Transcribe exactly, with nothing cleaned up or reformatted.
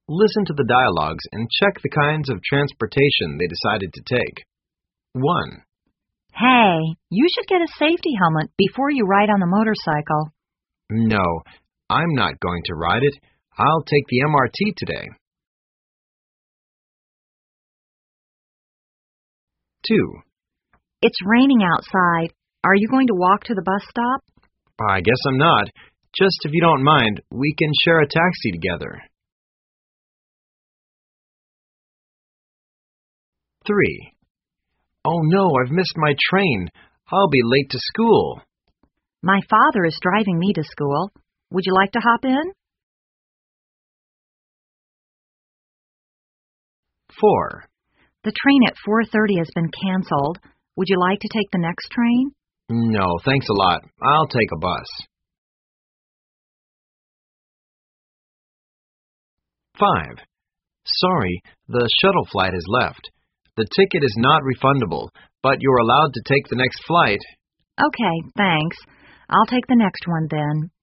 Listen to the dialogues and check the kinds of transportation they decided to take. one. Hey, you should get a safety helmet before you ride on the motorcycle. No, I'm not going to ride it. I'll take the M R T today. two. It's raining outside. Are you going to walk to the bus stop? I guess I'm not. Just if you don't mind, we can share a taxi together. three. Oh no, I've missed my train. I'll be late to school. My father is driving me to school. Would you like to hop in? four. The train at four thirty has been canceled. Would you like to take the next train? No, thanks a lot. I'll take a bus. five. Sorry, the shuttle flight has left. The ticket is not refundable, but you're allowed to take the next flight. Okay, thanks. I'll take the next one then.